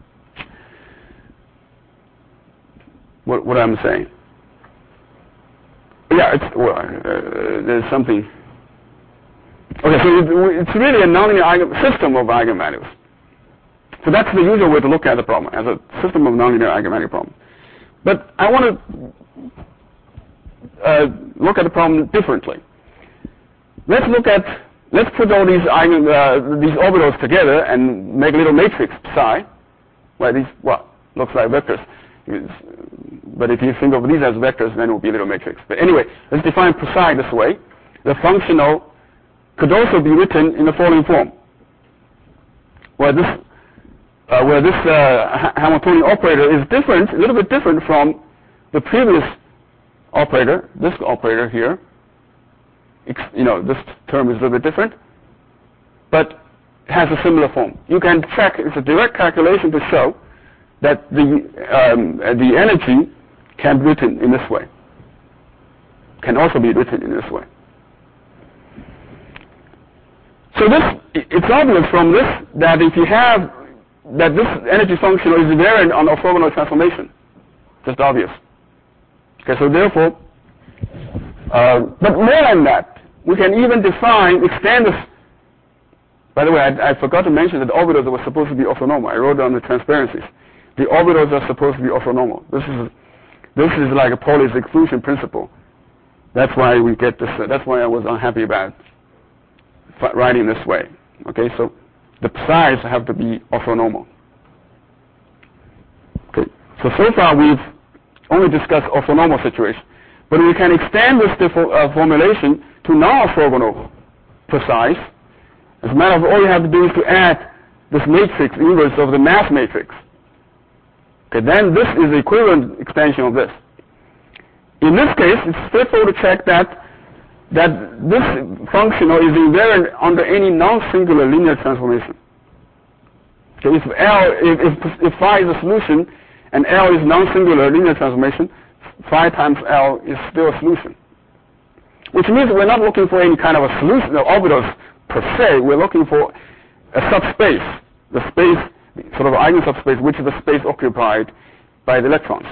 What, what I'm saying? Yeah, it's, well, uh, there's something. Okay, so it, it's really a nonlinear eigen, system of eigenvalues. So that's the usual way to look at the problem, as a system of nonlinear eigenvalue problem. But I want to uh, look at the problem differently. Let's look at, let's put all these eigen, uh, these orbitals together and make a little matrix psi, where these, well, looks like vectors. But if you think of these as vectors, then it will be a little matrix. But anyway, let's define psi this way. The functional could also be written in the following form, where this, uh, where this uh, Hamiltonian operator is different, a little bit different from the previous operator, this operator here. You know, this term is a little bit different. but has a similar form. You can check, it's a direct calculation to show that the, um, the energy can be written in this way, can also be written in this way. So this, it's obvious from this that if you have, that this energy function is invariant on orthogonal transformation. Just obvious. Okay, so therefore, uh, but more than that, we can even define, extend this. By the way, I, I forgot to mention that the orbitals were supposed to be orthonormal. I wrote down the transparencies. The orbitals are supposed to be orthonormal. This is, this is like a Pauli's exclusion principle. That's why we get this. Uh, that's why I was unhappy about writing this way. Okay, so the sides have to be orthonormal. Okay, so so far we've only discussed orthonormal situation, but we can extend this uh, formulation to non-orthogonal precise. As a matter of all you have to do is to add this matrix inverse of the mass matrix. Okay, then this is the equivalent extension of this. In this case, it's straightforward to check that that this functional is invariant under any non-singular linear transformation. Okay, if L, if, if, if phi is a solution and L is non-singular linear transformation, phi times L is still a solution. Which means we're not looking for any kind of a solution, or orbitals per se. We're looking for a subspace, the space, sort of eigen subspace, which is the space occupied by the electrons.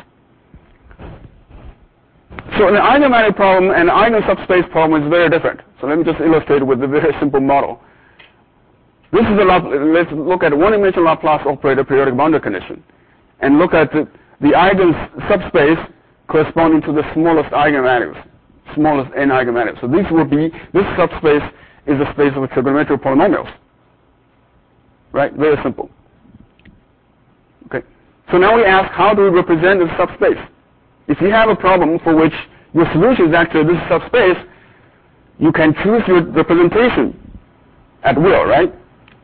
So an eigenvalue problem and an eigen subspace problem is very different. So let me just illustrate it with a very simple model. This is a Lap- let's look at a one-dimensional Laplace operator periodic boundary condition, and look at the, the eigen subspace corresponding to the smallest eigenvalues, smallest n eigenvalues. So this would be, this subspace is the space of trigonometric polynomials. Right? Very simple. Okay. So now we ask, how do we represent this subspace? If you have a problem for which your solution is actually this subspace, you can choose your representation at will, right?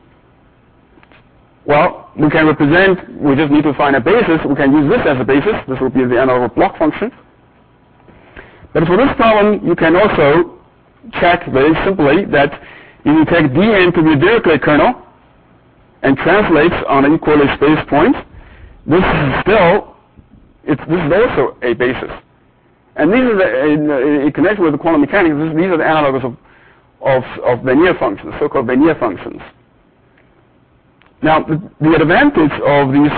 Well, we can represent, we just need to find a basis. We can use this as a basis. This will be the analog block function. But for this problem, you can also check very simply that if you take Dn to be a Dirichlet kernel and translates on an equally spaced point, this is still, it's, this is also a basis. And these are the, in, in connection with the quantum mechanics, this, these are the analogs of, of, of Vernier functions, so-called Vernier functions. Now, the, the advantage of these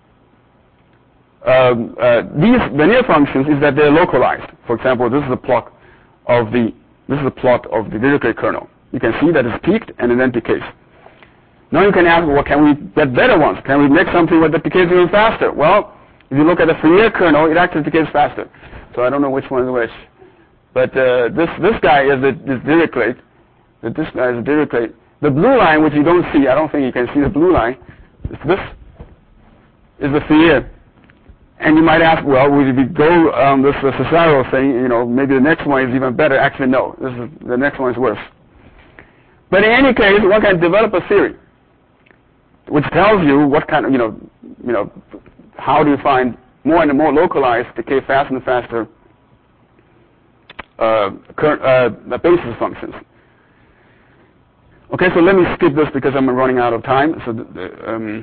um, uh, these Vernier functions is that they're localized. For example, this is a plot of the this is a plot of the Dirichlet kernel. You can see that it's peaked and then decays. Now you can ask, well, can we get better ones? Can we make something that decays even faster? Well, if you look at the Fourier kernel, it actually decays faster. So I don't know which one is which. But uh, this this guy is the is Dirichlet. That this guy is a Dirichlet. The blue line, which you don't see, I don't think you can see the blue line, is this is the Fourier. And you might ask, well, would we go on um, this uh, Cesaro thing, you know, maybe the next one is even better. Actually, no. This is, the next one is worse. But in any case, one can develop a theory which tells you what kind of, you know, you know, how do you find more and more localized, decay faster and faster uh, current, uh, basis functions. Okay, so let me skip this because I'm running out of time. So, the, um,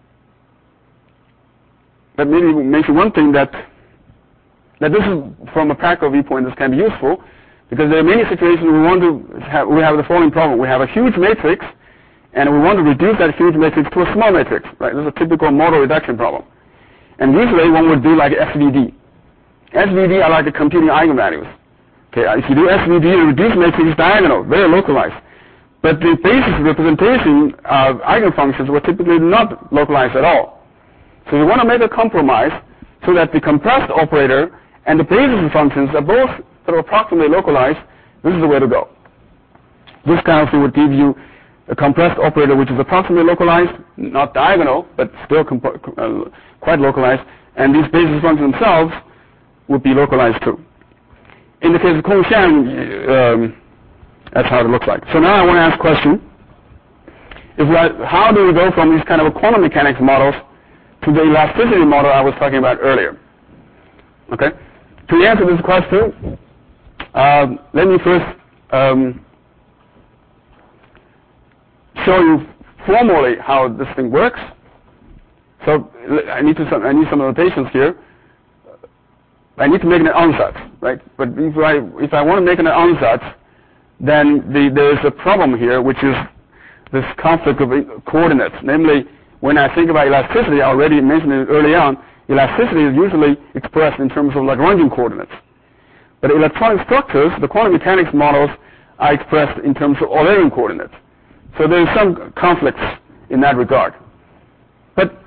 but maybe mention one thing that that this is from a practical viewpoint. This can be useful because there are many situations we want to have. We have the following problem: we have a huge matrix, and we want to reduce that huge matrix to a small matrix. Right? This is a typical model reduction problem. And usually one would do like S V D. S V D are like the computing eigenvalues. Okay, if you do S V D, the reduced matrix is diagonal, very localized. But the basis representation of eigenfunctions were typically not localized at all. So you want to make a compromise so that the compressed operator and the basis functions are both sort of approximately localized. This is the way to go. This kind of thing would give you a compressed operator which is approximately localized, not diagonal, but still comp- uh, quite localized, and these basis functions themselves would be localized too. In the case of Kong-Shan, um, that's how it looks like. So now I want to ask a question. If we, how do we go from these kind of quantum mechanics models to the elasticity model I was talking about earlier? Okay? To answer this question, uh, let me first um, show you formally how this thing works. So I need to some, I need some notations here. I need to make an ansatz, right? But if I if I want to make an ansatz, then the, there's a problem here, which is this conflict of coordinates. Namely, when I think about elasticity, I already mentioned it early on. Elasticity is usually expressed in terms of Lagrangian coordinates. But electronic structures, the quantum mechanics models, are expressed in terms of Eulerian coordinates. So there is some conflicts in that regard. But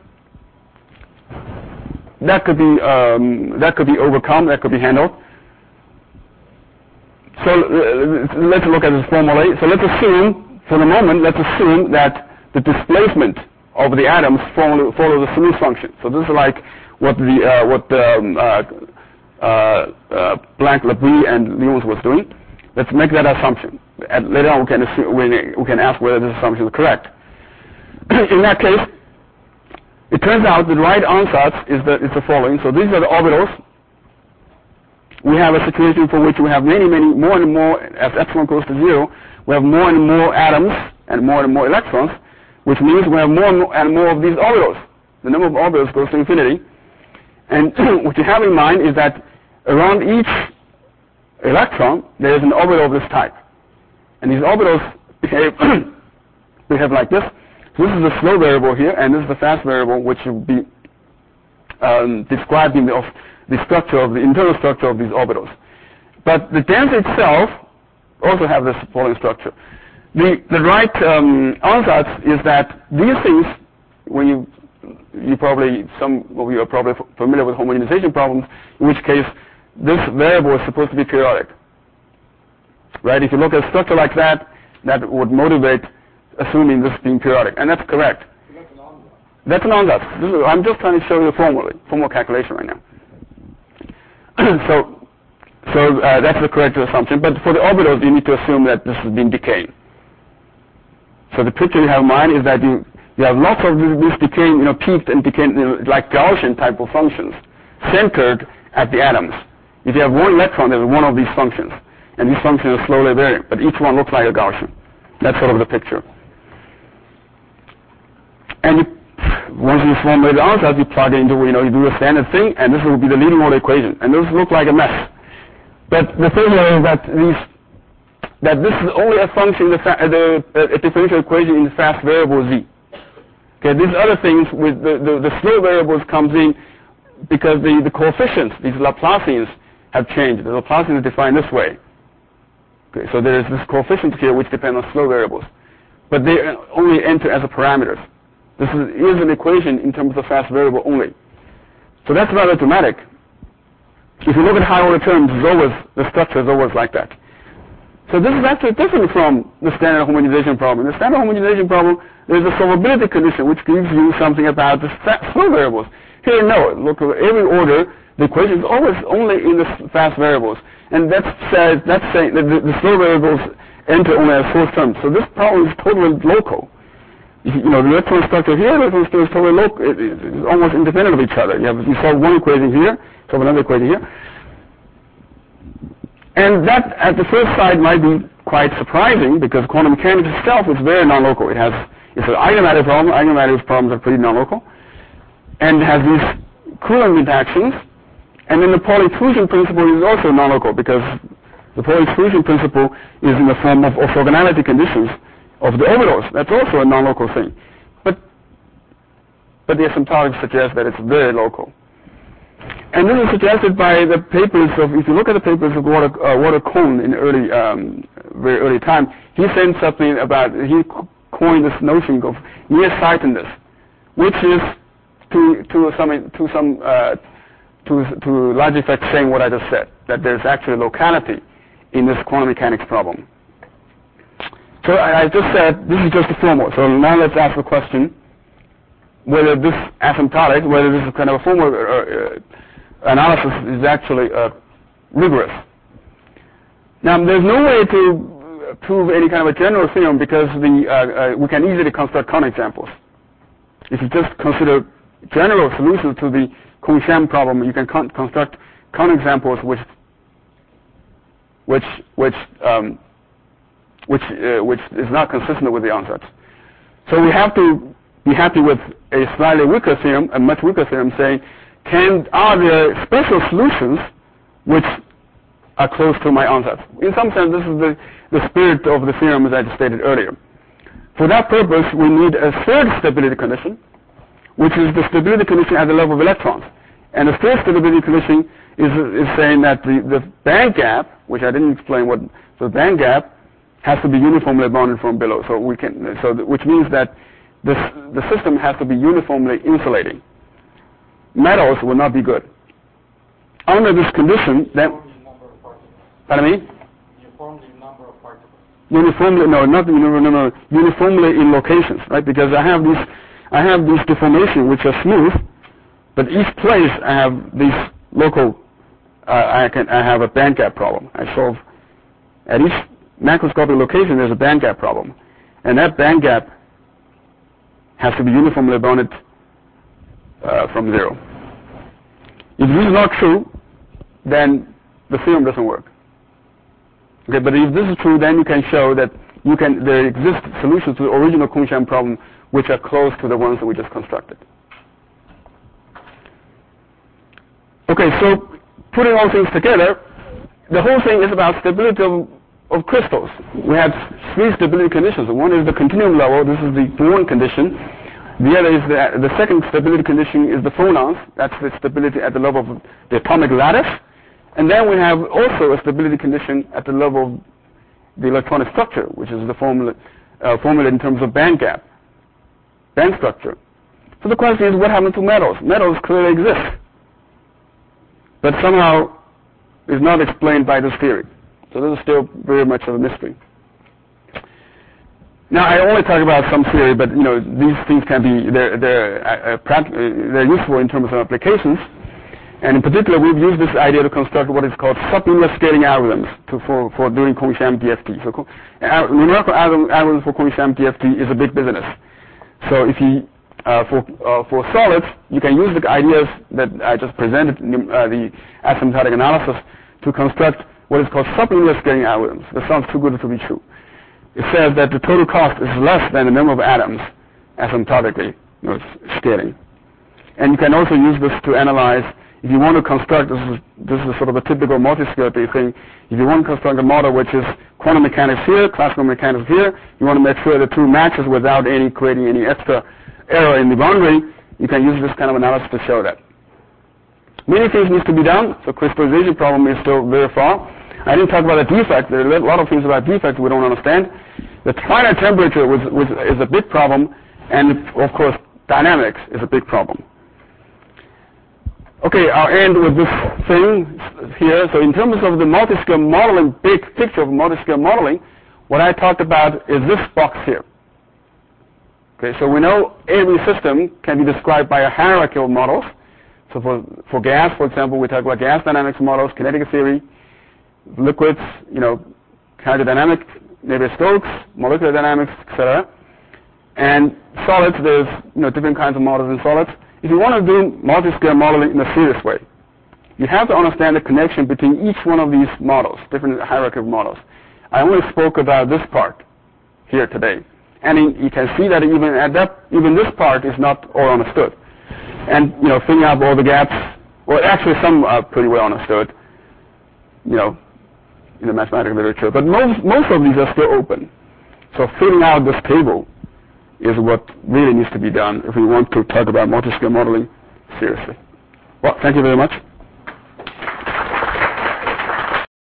that could be um, that could be overcome. That could be handled. So uh, let's look at this formally. So let's assume, for the moment, let's assume that the displacement of the atoms follow, follow the smooth function. So this is like what the uh, what the um, uh, uh, uh, Planck, Lebris, and Lyons was doing. Let's make that assumption. And later on, we can assume, we, we can ask whether this assumption is correct. In that case, it turns out the right ansatz is the is the following. So these are the orbitals. We have a situation for which we have many, many more and more, as epsilon goes to zero, we have more and more atoms and more and more electrons, which means we have more and more, and more of these orbitals. The number of orbitals goes to infinity. And what you have in mind is that around each electron, there is an orbital of this type. And these orbitals behave, behave like this. So this is the slow variable here, and this is the fast variable, which will be um, described in the, of the structure of the internal structure of these orbitals. But the density itself also have this following structure. The, the right um, ansatz is that these things, when you, you probably, some of you are probably f- familiar with homogenization problems, in which case this variable is supposed to be periodic. Right? If you look at a structure like that, that would motivate assuming this being periodic. And that's correct. That's an ansatz. This is, I'm just trying to show you formally, formal calculation right now. so so uh, that's the correct assumption. But for the orbitals, you need to assume that this has been decaying. So the picture you have in mind is that you, you have lots of this, this decaying, you know, peaked and decaying, you know, like Gaussian type of functions, centered at the atoms. If you have one electron, there's one of these functions. And these functions are slowly varying, but each one looks like a Gaussian. That's sort of the picture. And you, once you formulate the ansatz, you plug it into, you know, you do a standard thing, and this will be the leading order equation. And this look like a mess. But the thing here is that these, that this is only a function, the, fa- the uh, differential equation in the fast variable z. Okay, these other things with the, the, the slow variables comes in because the, the coefficients, these Laplacians, have changed. The Laplacian is defined this way. Okay, so there is this coefficient here which depend on slow variables. But they only enter as a parameters. This is, is an equation in terms of fast variable only. So that's rather dramatic. If you look at high order terms, it's always, the structure is always like that. So this is actually different from the standard homogenization problem. In the standard homogenization problem, there's a solvability condition which gives you something about the slow variables. Here, no. Look at every order, the equation is always only in the fast variables. And that's, says, that's saying that the, the slow variables enter only as source terms. So this problem is totally local. You know, the electron structure here, the electron structure is totally local. It, it, it's almost independent of each other. You, have, you solve one equation here, solve another equation here. And that, at the first sight, might be quite surprising because quantum mechanics itself is very non-local. It has, it's an eigenmatter problem. Eigenmatter problems are pretty non-local. And it has these Coulomb interactions. And then the Pauli exclusion principle is also non-local because the Pauli exclusion principle is in the form of orthogonality conditions of the orbitals. That's also a non-local thing. But but the asymptotics suggest that it's very local. And this is suggested by the papers of, if you look at the papers of Walter, uh, Walter Kohn in early, um, very early time, he said something about, he coined this notion of nearsightedness, which is to, to some, to some, uh, to, to large effect saying what I just said, that there's actually locality in this quantum mechanics problem. So I, I just said, this is just a formal. So now let's ask the question, whether this asymptotic, whether this is kind of a formal uh, analysis is actually uh, rigorous. Now, there's no way to prove any kind of a general theorem because the, uh, uh, we can easily construct counterexamples. If you just consider general solutions to the Kohn-Sham problem, you can con- construct counterexamples which, which, which, um, which, uh, which is not consistent with the ansatz. So we have to be happy with a slightly weaker theorem, a much weaker theorem, saying, can are there special solutions which are close to my ansatz? In some sense, this is the, the spirit of the theorem as I stated earlier. For that purpose, we need a third stability condition, which is the stability condition at the level of electrons. And the third stability condition is, is saying that the, the band gap, which I didn't explain what, so the band gap has to be uniformly bounded from below. So we can, so th- which means that this, the system has to be uniformly insulating. Metals will not be good. Under this condition, then, pardon me? Uniformly number of particles. Uniformly, no, not no, no, no, uniformly in locations, right? Because I have these, I have these deformations which are smooth, but each place I have these local, uh, I can, I have a band gap problem. I solve at each macroscopic location there's a band gap problem, and that band gap has to be uniformly bounded uh, from zero. If this is not true, then the theorem doesn't work. Okay, but if this is true, then you can show that you can there exist solutions to the original Kohn-Sham problem which are close to the ones that we just constructed. Okay, so putting all things together, the whole thing is about stability of, of crystals. We have three stability conditions. One is the continuum level. This is the Born condition. The other is the, the second stability condition is the phonons. That's the stability at the level of the atomic lattice. And then we have also a stability condition at the level of the electronic structure, which is the formula, uh, formula in terms of band gap, band structure. So the question is, what happened to metals? Metals clearly exist, but somehow is not explained by this theory. So this is still very much of a mystery. Now, I only talk about some theory, but you know these things can be they're they're, uh, uh, they're useful in terms of applications. And in particular, we've used this idea to construct what is called sublinear scaling algorithms to, for, for doing Kohn-Sham D F T. So uh, numerical algorithms for Kohn-Sham D F T is a big business. So if you, uh, for, uh, for solids, you can use the ideas that I just presented, uh, the asymptotic analysis, to construct what is called sublinear scaling algorithms. That sounds too good to be true. It says that the total cost is less than the number of atoms asymptotically, you know, scaling. And you can also use this to analyze. If you want to construct, this is, this is sort of a typical multi-scale thing, if you want to construct a model which is quantum mechanics here, classical mechanics here, you want to make sure the two matches without any creating any extra error in the boundary, you can use this kind of analysis to show that. Many things need to be done, so crystallization problem is still very far. I didn't talk about the defect. There are a lot of things about defect we don't understand. The finite temperature was, was, is a big problem, and of course dynamics is a big problem. Okay, I'll end with this thing here. So in terms of the multi-scale modeling, big picture of multi-scale modeling, what I talked about is this box here. Okay, so we know every system can be described by a hierarchy of models. So for, for gas, for example, we talk about gas dynamics models, kinetic theory, liquids, you know, hydrodynamic, Navier-Stokes, molecular dynamics, et cetera. And solids, there's you know different kinds of models in solids. If you want to do multi-scale modeling in a serious way, you have to understand the connection between each one of these models, different hierarchy of models. I only spoke about this part here today. And in, you can see that even at that, even this part is not all understood. And, you know, filling out all the gaps, well, actually some are pretty well understood, you know, in the mathematical literature. But most, most of these are still open. So filling out this table is what really needs to be done if we want to talk about multi-scale modeling seriously. Well, thank you very much.